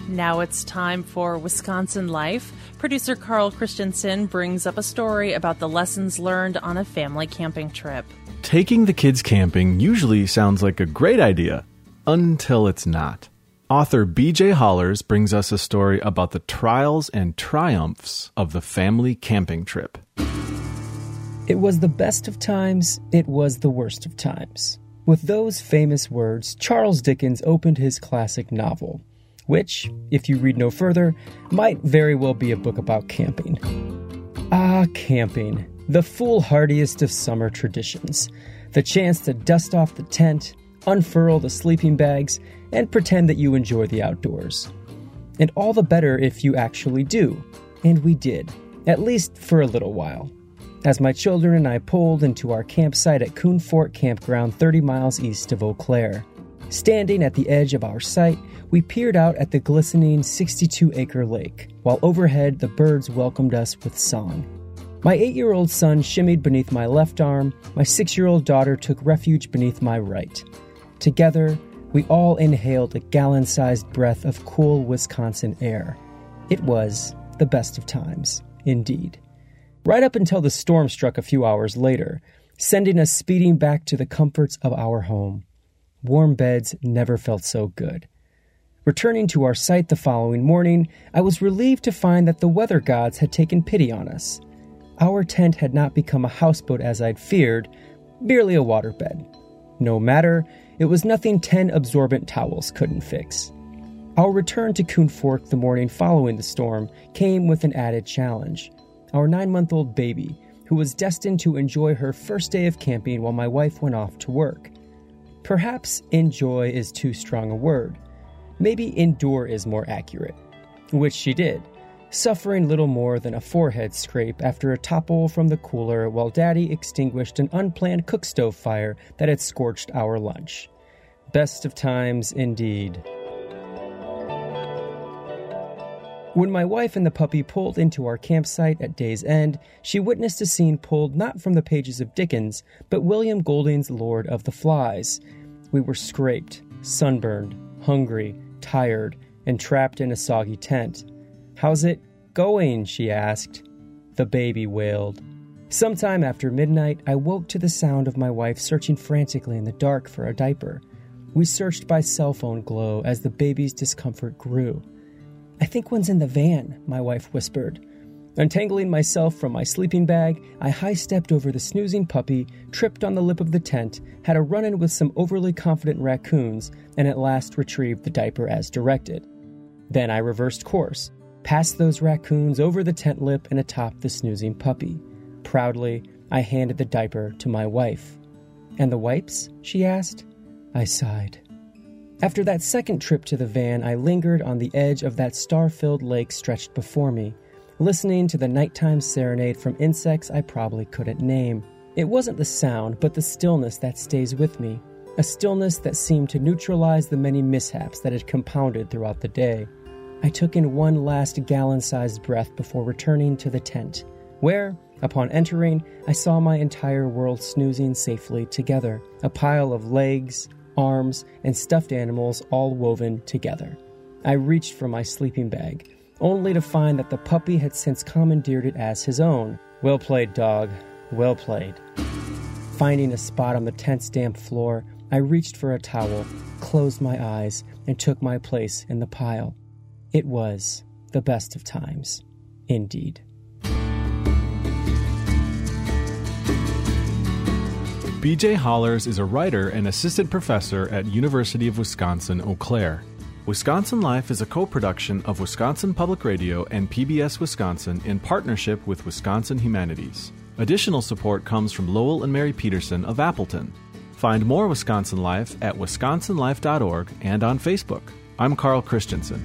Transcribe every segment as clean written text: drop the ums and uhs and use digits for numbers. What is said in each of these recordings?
Now it's time for Wisconsin Life. Producer Carl Christensen brings up a story about the lessons learned on a family camping trip. Taking the kids camping usually sounds like a great idea, until it's not. Author B.J. Hollers brings us a story about the trials and triumphs of the family camping trip. It was the best of times, it was the worst of times. With those famous words, Charles Dickens opened his classic novel, which, if you read no further, might very well be a book about camping. Ah, camping, the foolhardiest of summer traditions. The chance to dust off the tent, unfurl the sleeping bags, and pretend that you enjoy the outdoors. And all the better if you actually do. And we did, at least for a little while. As my children and I pulled into our campsite at Coon Fort Campground 30 miles east of Eau Claire. Standing at the edge of our site, we peered out at the glistening 62-acre lake, while overhead the birds welcomed us with song. My 8-year-old son shimmied beneath my left arm, my 6-year-old daughter took refuge beneath my right. Together, we all inhaled a gallon-sized breath of cool Wisconsin air. It was the best of times, indeed. Right up until the storm struck a few hours later, sending us speeding back to the comforts of our home. Warm beds never felt so good. Returning to our site the following morning, I was relieved to find that the weather gods had taken pity on us. Our tent had not become a houseboat as I'd feared, merely a waterbed. No matter, it was nothing 10 absorbent towels couldn't fix. Our return to Coon Fork the morning following the storm came with an added challenge. Our 9-month-old baby, who was destined to enjoy her first day of camping while my wife went off to work. Perhaps enjoy is too strong a word. Maybe endure is more accurate. Which she did, suffering little more than a forehead scrape after a topple from the cooler while Daddy extinguished an unplanned cook stove fire that had scorched our lunch. Best of times, indeed. When my wife and the puppy pulled into our campsite at day's end, she witnessed a scene pulled not from the pages of Dickens, but William Golding's Lord of the Flies. We were scraped, sunburned, hungry, tired, and trapped in a soggy tent. "How's it going?" she asked. The baby wailed. Sometime after midnight, I woke to the sound of my wife searching frantically in the dark for a diaper. We searched by cell phone glow as the baby's discomfort grew. "I think one's in the van," my wife whispered. Untangling myself from my sleeping bag, I high-stepped over the snoozing puppy, tripped on the lip of the tent, had a run-in with some overly confident raccoons, and at last retrieved the diaper as directed. Then I reversed course, past those raccoons, over the tent lip, and atop the snoozing puppy. Proudly, I handed the diaper to my wife. "And the wipes?" she asked. I sighed. After that second trip to the van, I lingered on the edge of that star-filled lake stretched before me, listening to the nighttime serenade from insects I probably couldn't name. It wasn't the sound, but the stillness that stays with me, a stillness that seemed to neutralize the many mishaps that had compounded throughout the day. I took in one last gallon-sized breath before returning to the tent, where, upon entering, I saw my entire world snoozing safely together, a pile of legs, arms, and stuffed animals all woven together. I reached for my sleeping bag, only to find that the puppy had since commandeered it as his own. Well played, dog. Well played. Finding a spot on the tent's damp floor, I reached for a towel, closed my eyes, and took my place in the pile. It was the best of times, indeed. B.J. Hollers is a writer and assistant professor at University of Wisconsin-Eau Claire. Wisconsin Life is a co-production of Wisconsin Public Radio and PBS Wisconsin in partnership with Wisconsin Humanities. Additional support comes from Lowell and Mary Peterson of Appleton. Find more Wisconsin Life at wisconsinlife.org and on Facebook. I'm Carl Christensen.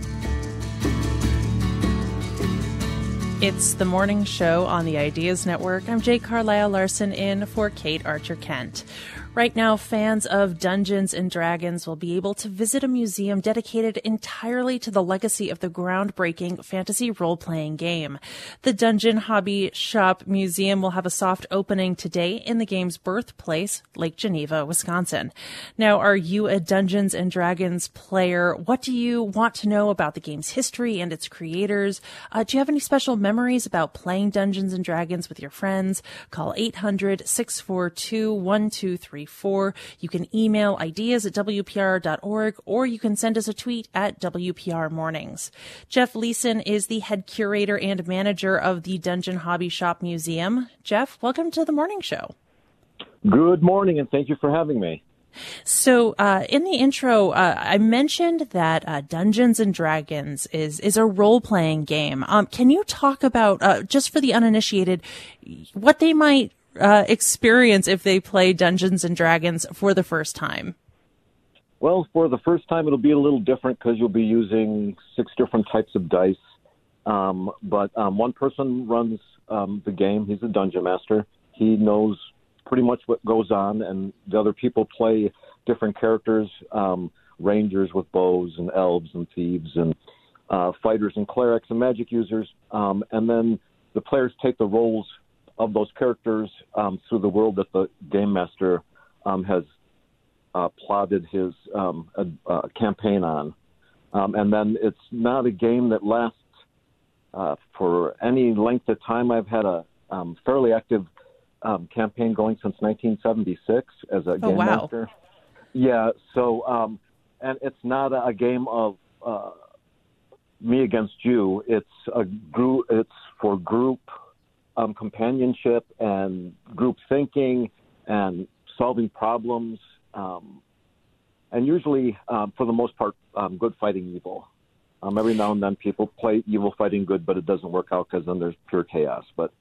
It's the morning show on the Ideas Network. I'm Jay Carlisle Larson in for Kate Archer-Kent. Right now, fans of Dungeons & Dragons will be able to visit a museum dedicated entirely to the legacy of the groundbreaking fantasy role-playing game. The Dungeon Hobby Shop Museum will have a soft opening today in the game's birthplace, Lake Geneva, Wisconsin. Now, are you a Dungeons & Dragons player? What do you want to know about the game's history and its creators? Do you have any special memories about playing Dungeons & Dragons with your friends? Call 800-642-1234. You can email ideas at WPR.org, or you can send us a tweet at WPR Mornings. Jeff Leeson is the head curator and manager of the Dungeon Hobby Shop Museum. Jeff, welcome to the morning show. Good morning, and thank you for having me. So in the intro, I mentioned that Dungeons & Dragons is a role-playing game. Can you talk about, just for the uninitiated, what they might experience if they play Dungeons & Dragons for the first time? Well, for the first time, it'll be a little different because you'll be using 6 different types of dice. But one person runs the game. He's a dungeon master. He knows pretty much what goes on, and the other people play different characters, rangers with bows and elves and thieves and fighters and clerics and magic users. And then the players take the roles of those characters through the world that the game master has plotted his campaign on. And then it's not a game that lasts for any length of time. I've had a fairly active campaign going since 1976 as a game master. Yeah, so and it's not a game of me against you. It's a group. It's for group companionship and group thinking and solving problems, and usually, for the most part, good fighting evil. Every now and then people play evil fighting good, but it doesn't work out because then there's pure chaos. But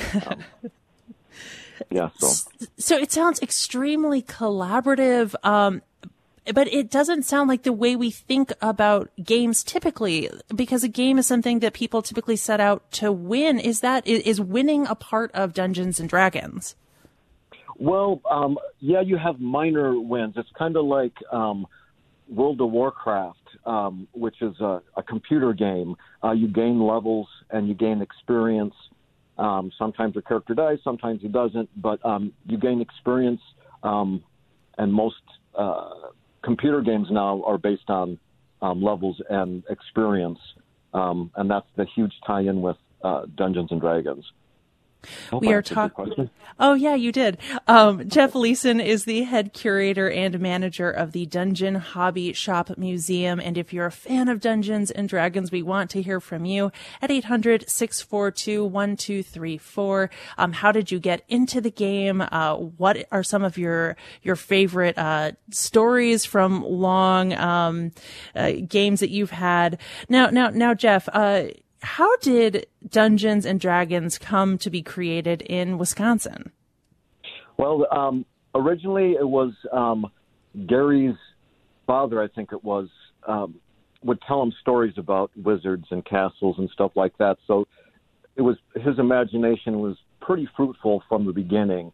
yeah, so it sounds extremely collaborative. But it doesn't sound like the way we think about games typically, because a game is something that people typically set out to win. Is winning a part of Dungeons and Dragons? Well, yeah, you have minor wins. It's kind of like World of Warcraft, which is a computer game. You gain levels and you gain experience. Sometimes a character dies, sometimes he doesn't, but you gain experience, and most computer games now are based on levels and experience, and that's the huge tie-in with Dungeons and Dragons. We are talking. Oh, yeah, you did. Jeff Leeson is the head curator and manager of the Dungeon Hobby Shop Museum. And if you're a fan of Dungeons and Dragons, we want to hear from you at 800-642-1234. How did you get into the game? What are some of your favorite stories from long games that you've had? Now, Jeff, how did Dungeons and Dragons come to be created in Wisconsin? Well, originally it was Gary's father, I think it was, would tell him stories about wizards and castles and stuff like that. So it was his imagination was pretty fruitful from the beginning.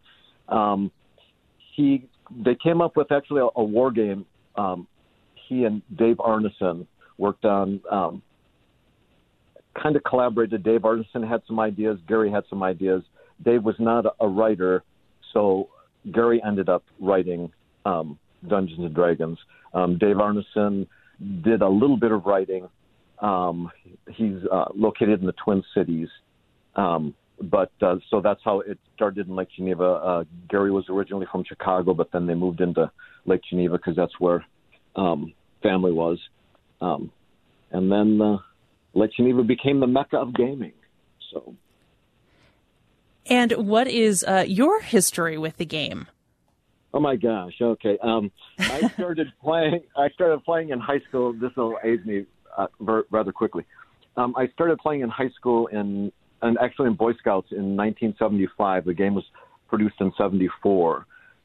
They came up with actually a war game. He and Dave Arneson worked on. Kind of collaborated. Dave Arneson had some ideas. Gary had some ideas. Dave was not a writer, so Gary ended up writing Dungeons and Dragons. Dave Arneson did a little bit of writing. He's located in the Twin Cities, but so that's how it started in Lake Geneva. Gary was originally from Chicago, but then they moved into Lake Geneva because that's where family was, and then. Lake Geneva became the mecca of gaming. So, and what is your history with the game? Oh my gosh! Okay, I started playing. In high school. This will age me rather quickly. I started playing in high school and actually in Boy Scouts in 1975. The game was produced in '74.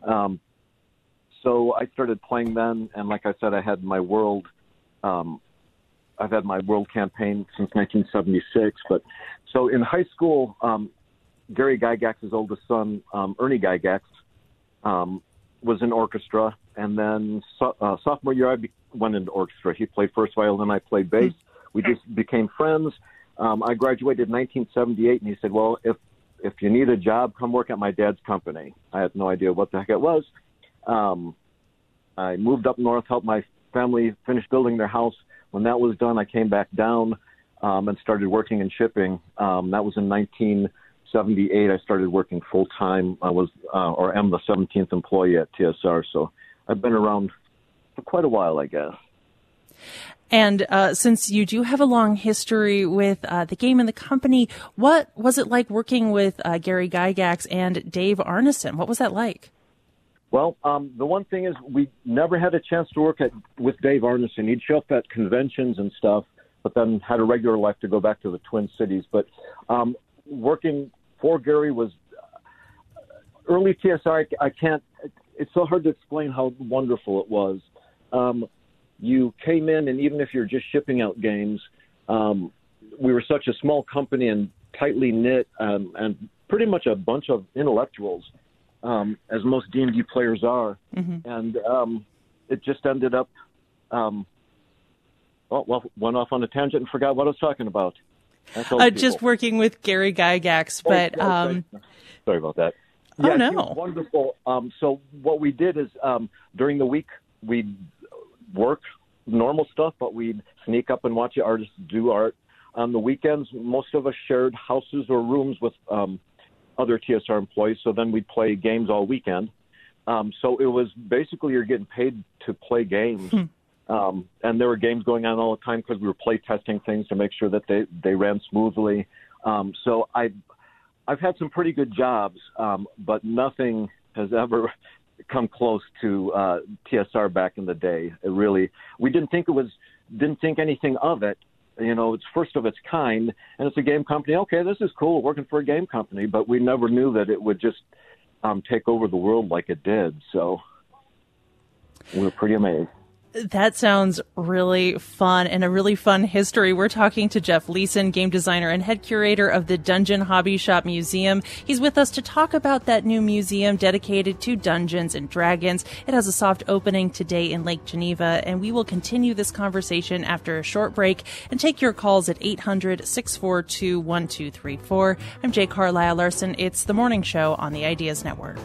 So I started playing then, and like I said, I had my world. I've had my world campaign since 1976. But so in high school, Gary Gygax's oldest son, Ernie Gygax, was in orchestra, and then sophomore year I went into orchestra. He played first violin, I played bass. We just became friends. I graduated in 1978, and he said, well, if you need a job, come work at my dad's company. I had no idea what the heck it was. I moved up north, helped my family finish building their house. When that was done, I came back down and started working in shipping. That was in 1978. I started working full-time. I was, or am the 17th employee at TSR, so I've been around for quite a while, I guess. And since you do have a long history with the game and the company, what was it like working with Gary Gygax and Dave Arneson? What was that like? Well, the one thing is we never had a chance to work with Dave Arneson. He'd show up at conventions and stuff, but then had a regular life to go back to the Twin Cities. But working for Gary was early TSR. I can't. It's so hard to explain how wonderful it was. You came in, and even if you're just shipping out games, we were such a small company and tightly knit, and pretty much a bunch of intellectuals, as most D&D players are. Mm-hmm. And it just ended up, went off on a tangent and forgot what I was talking about. Just working with Gary Gygax, but sorry about that. Oh, yeah, no. he was wonderful. So what we did is during the week we'd work normal stuff, but we'd sneak up and watch the artists do art. On the weekends, most of us shared houses or rooms with other TSR employees, so then we'd play games all weekend. So it was basically you're getting paid to play games. And there were games going on all the time because we were play testing things to make sure that they ran smoothly. So I've had some pretty good jobs, but nothing has ever come close to TSR back in the day. We didn't think anything of it. It's first of its kind, and it's a game company. Okay, this is cool, working for a game company, but we never knew that it would just take over the world like it did. So we were pretty amazed. That sounds really fun and a really fun history. We're talking to Jeff Leeson, game designer and head curator of the Dungeon Hobby Shop Museum. He's with us to talk about that new museum dedicated to Dungeons and Dragons. It has a soft opening today in Lake Geneva, and we will continue this conversation after a short break and take your calls at 800-642-1234. I'm Jay Carlisle Larson. It's the morning show on the Ideas Network.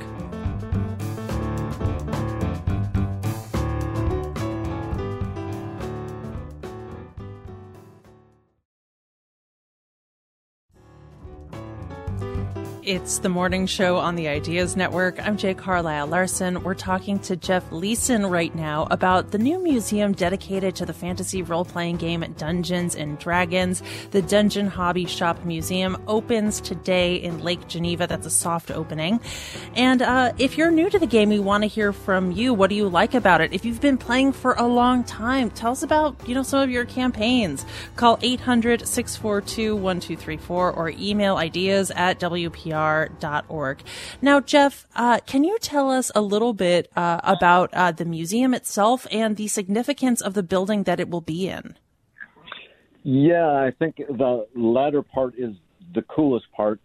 It's the morning show on the Ideas Network. I'm Jay Carlisle Larson. We're talking to Jeff Leeson right now about the new museum dedicated to the fantasy role-playing game Dungeons and Dragons. The Dungeon Hobby Shop Museum opens today in Lake Geneva. That's a soft opening. And if you're new to the game, we want to hear from you. What do you like about it? If you've been playing for a long time, tell us about, some of your campaigns. Call 800-642-1234 or email ideas@WPR.org. Now, Jeff, can you tell us a little bit about the museum itself and the significance of the building that it will be in? Yeah, I think the latter part is the coolest part.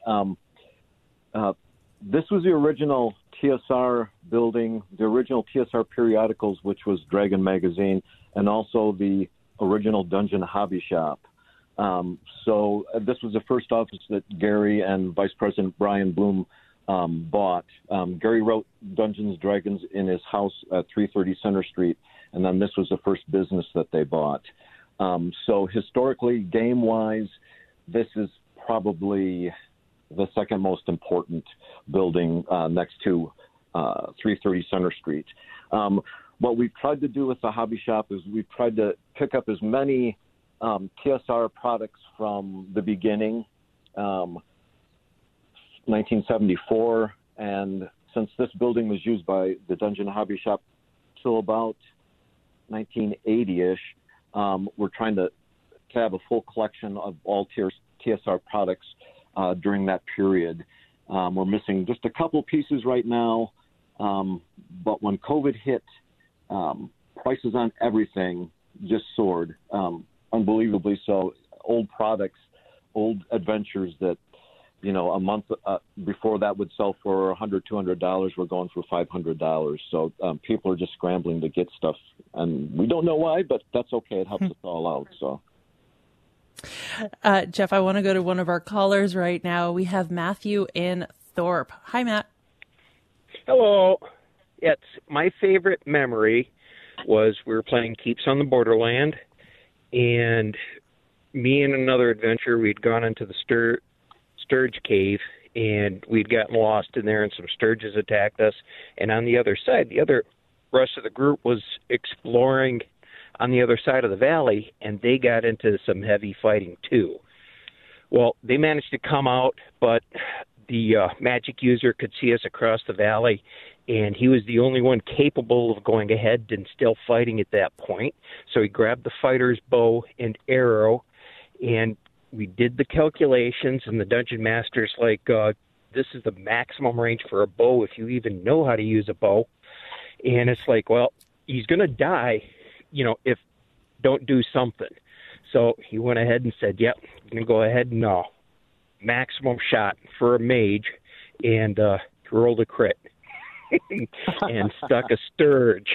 This was the original TSR building, the original TSR periodicals, which was Dragon Magazine, and also the original Dungeon Hobby Shop. So this was the first office that Gary and Vice President Brian Bloom bought. Gary wrote Dungeons & Dragons in his house at 330 Center Street, and then this was the first business that they bought. So historically, game-wise, this is probably the second most important building next to 330 Center Street. What we've tried to do with the hobby shop is we've tried to pick up as many TSR products from the beginning, 1974, and since this building was used by the Dungeon Hobby Shop till about 1980-ish, we're trying to have a full collection of all TSR products during that period. We're missing just a couple pieces right now, but when COVID hit, prices on everything just soared. Unbelievably so. Old products, old adventures that a month before that would sell for $100, $200. We're going for $500. So people are just scrambling to get stuff, and we don't know why, but that's okay. It helps us all out. So, Jeff, I want to go to one of our callers right now. We have Matthew in Thorpe. Hi, Matt. Hello. It's my favorite memory was we were playing Keeps on the Borderland, and me and another adventurer, we'd gone into the Sturge Cave, and we'd gotten lost in there, and some sturges attacked us. And on the other side, the rest of the group was exploring on the other side of the valley, and they got into some heavy fighting too. Well, they managed to come out, but the magic user could see us across the valley, and he was the only one capable of going ahead and still fighting at that point. So he grabbed the fighter's bow and arrow, and we did the calculations, and the dungeon master's like, this is the maximum range for a bow if you even know how to use a bow. And it's like, well, he's going to die, if don't do something. So he went ahead and said, yep, I'm going to go ahead and maximum shot for a mage, and rolled a crit and stuck a sturge.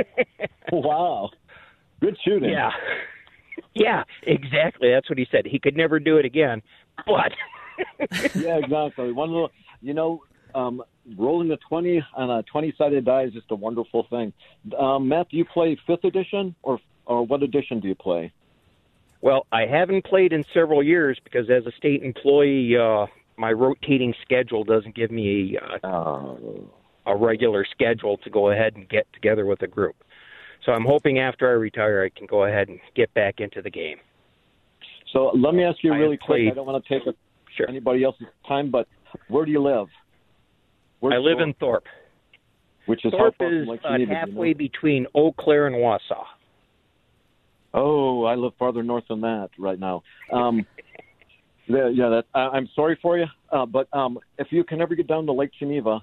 Wow. Good shooting. Yeah, exactly. That's what he said. He could never do it again, but... Yeah, exactly. One little, rolling a 20 on a 20-sided die is just a wonderful thing. Matt, do you play 5th edition, or what edition do you play? Well, I haven't played in several years because as a state employee, my rotating schedule doesn't give me a regular schedule to go ahead and get together with a group. So I'm hoping after I retire, I can go ahead and get back into the game. So let me ask you really quick. I don't want to take anybody else's time, but where do you live? I live in Thorpe. Which is Thorpe is halfway between Eau Claire and Wausau. Oh, I live farther north than that right now. I'm sorry for you, but if you can ever get down to Lake Geneva,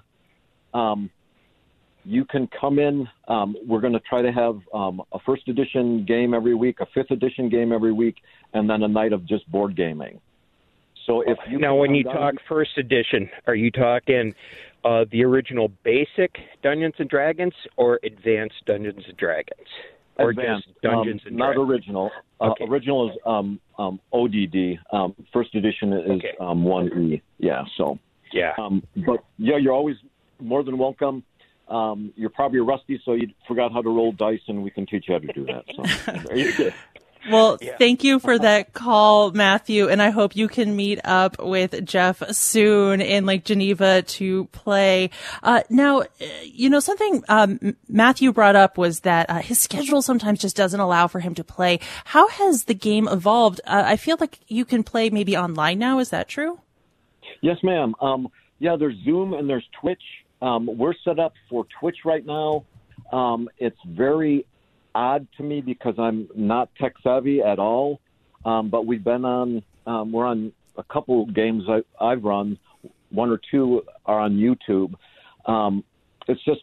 you can come in. We're going to try to have a 1st edition game every week, a 5th edition game every week, and then a night of just board gaming. So if you now, when you talk 1st edition, are you talking the original basic Dungeons and Dragons or advanced Dungeons and Dragons? Or advanced, just Dungeons and Dragons? Not original. Okay. Original is ODD. 1st edition is 1E. Yeah. So. Yeah. But you're always more than welcome. You're probably rusty, so you forgot how to roll dice, and we can teach you how to do that. So there you go. Well, thank you for that call, Matthew, and I hope you can meet up with Jeff soon in Lake Geneva to play. Now, something Matthew brought up was that his schedule sometimes just doesn't allow for him to play. How has the game evolved? I feel like you can play maybe online now. Is that true? Yes, ma'am. There's Zoom and there's Twitch. We're set up for Twitch right now. It's very odd to me because I'm not tech savvy at all. But we've been we're on a couple games I've run. 1 or 2 are on YouTube. It's just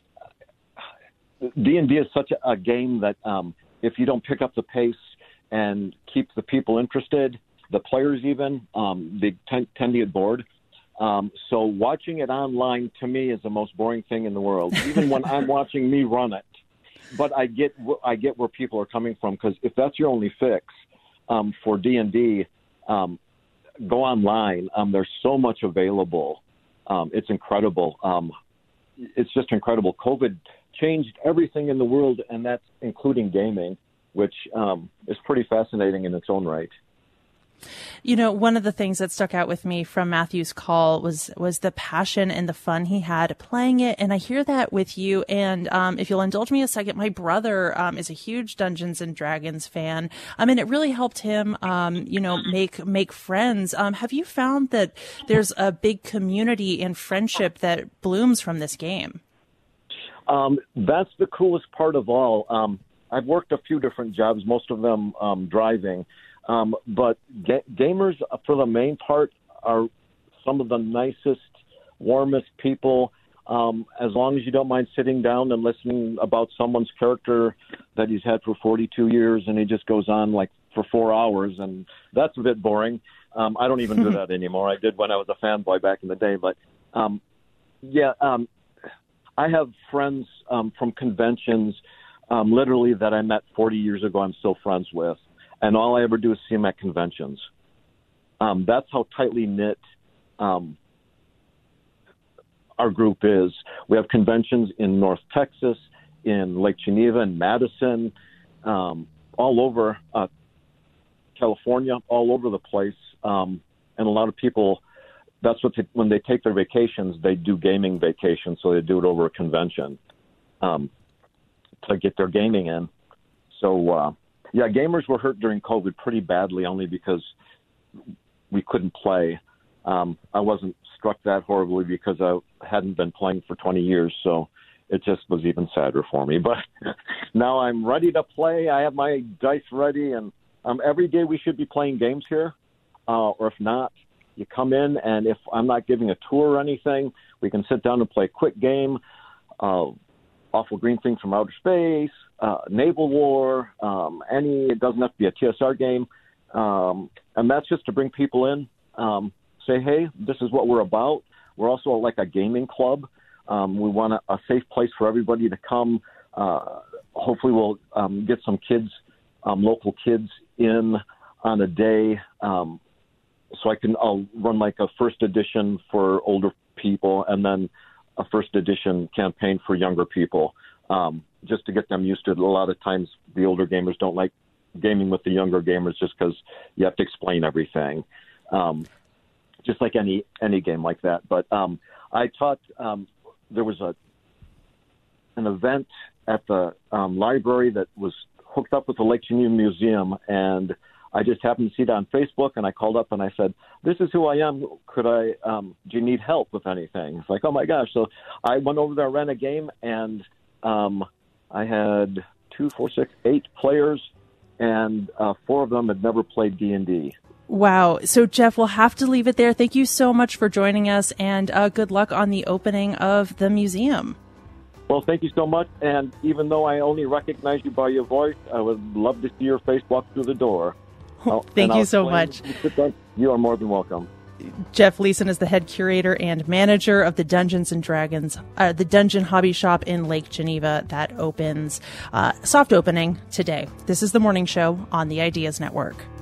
D&D is such a game that if you don't pick up the pace and keep the people interested, the players even, they tend to get bored. So watching it online to me is the most boring thing in the world, even when I'm watching me run it. But I get where people are coming from, because if that's your only fix for D&D, go online. There's so much available. It's incredible. It's just incredible. COVID changed everything in the world, and that's including gaming, which is pretty fascinating in its own right. One of the things that stuck out with me from Matthew's call was the passion and the fun he had playing it. And I hear that with you. And if you'll indulge me a second, my brother is a huge Dungeons and Dragons fan. And it really helped him, make friends. Have you found that there's a big community and friendship that blooms from this game? That's the coolest part of all. I've worked a few different jobs, most of them driving. But gamers, for the main part, are some of the nicest, warmest people. As long as you don't mind sitting down and listening about someone's character that he's had for 42 years, and he just goes on like for 4 hours, and that's a bit boring. I don't even do that anymore. I did when I was a fanboy back in the day. But, I have friends from conventions literally that I met 40 years ago I'm still friends with, and all I ever do is see them at conventions. That's how tightly knit our group is. We have conventions in North Texas, in Lake Geneva, and Madison, all over California, all over the place. And a lot of people, that's what when they take their vacations, they do gaming vacations, so they do it over a convention to get their gaming in. So, gamers were hurt during COVID pretty badly, only because we couldn't play. I wasn't struck that horribly because I hadn't been playing for 20 years, so it just was even sadder for me. But now I'm ready to play. I have my dice ready, and every day we should be playing games here. Or if not, you come in, and if I'm not giving a tour or anything, we can sit down and play a quick game. Awful Green Things from Outer Space, Naval War, it doesn't have to be a TSR game. And that's just to bring people in, say, hey, this is what we're about. We're also like a gaming club. We want a safe place for everybody to come. Hopefully we'll get some kids, local kids in on a day. So I'll run like a first edition for older people and then a first edition campaign for younger people, just to get them used to it. A lot of times the older gamers don't like gaming with the younger gamers just because you have to explain everything, just like any game like that. But I taught, there was an event at the library that was hooked up with the Lake Geneva Museum, and I just happened to see it on Facebook, and I called up and I said, this is who I am. Do you need help with anything? It's like, oh my gosh. So I went over there, ran a game, and I had 8 players, and 4 of them had never played D&D. Wow. So, Jeff, we'll have to leave it there. Thank you so much for joining us, and good luck on the opening of the museum. Well, thank you so much. And even though I only recognize you by your voice, I would love to see your face walk through the door. Thank you so much. You are more than welcome. Jeff Leeson is the head curator and manager of the Dungeons and Dragons, the Dungeon Hobby Shop in Lake Geneva that opens, soft opening today. This is The Morning Show on the Ideas Network.